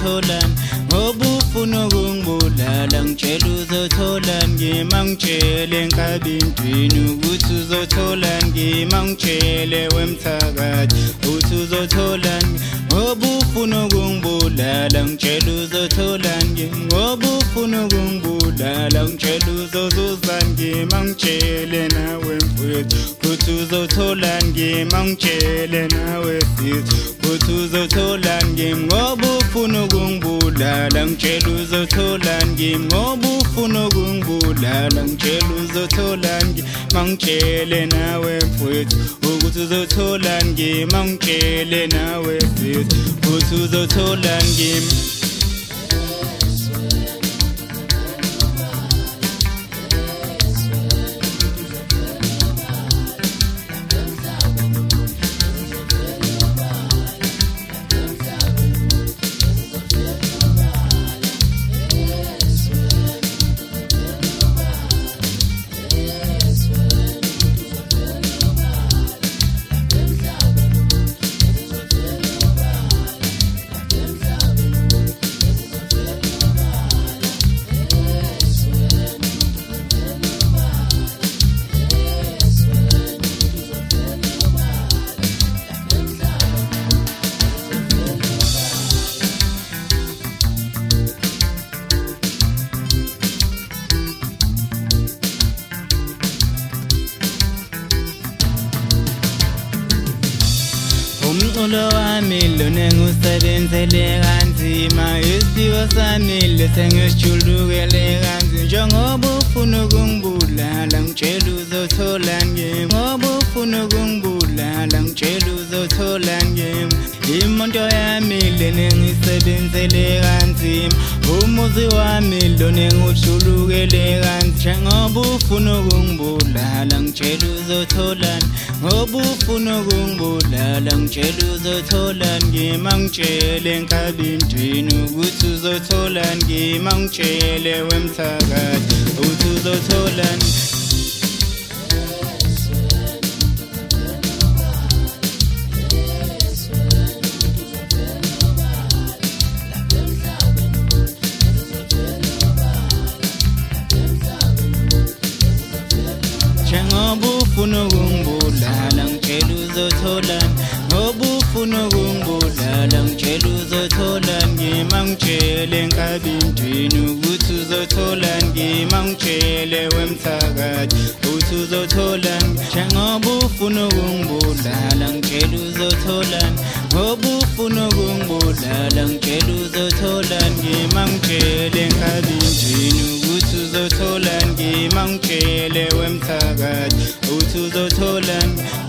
uzotholani ngoba ufuna ukungibulala ngitshela uzotholani ngimangitshele enkabindini ukuthi uzotholani ngimangitshele wemthakathi uthi uzotholani ngoba ufuna ukungibulala ngitshela uzotholani ngoba ufuna ukungibulala ngitshela uzozuzani ngimangitshele nawe mfowethu uthi uzotholani ngimangitshele nawe sisi uthi uzotholani ngoba ufuna ukungibulala ngitshela uzotholani ngoba ufuna ukungibulala ngitshela uzotholani mangitshele nawe mfowethu ukuthi uzotholani mangitshele nawe sisi uthi uzotholani umculo wami lona ngusebenzele kanzima isiphiwo sami lesengishulukele kanzima njengoba ufuna ukungibulala ngitshela uzotholani ngoba ufuna ukungibulala ngitshela uzotholani imoto yami lena ngisebenzele kanzima umuzi wami lona ngishulukele kanzima njengoba ufuna ukungibulala ngitshela uzotholani ngoba ufuna ukungibulala ngitshela uzotholani mangitshele enkabindini ukuthi uzotholani mangitshele wemthakathi uthi uzotholani njengoba ufuna ukungibulala ngitshela uzotholani ngoba ufuna ukungibulala ngitshela uzotholani mangitshele enkabindini ukuthi uzotholani mangitshele wemthakathi uthi uzotholani njengoba ufuna ukungibulala ngitshela uzotholani ngoba ufuna ukungibulala ngitshela uzotholani mangitshele enkabindini ukuthi uzotholani mangitshele wemthakathi uthi uzotholani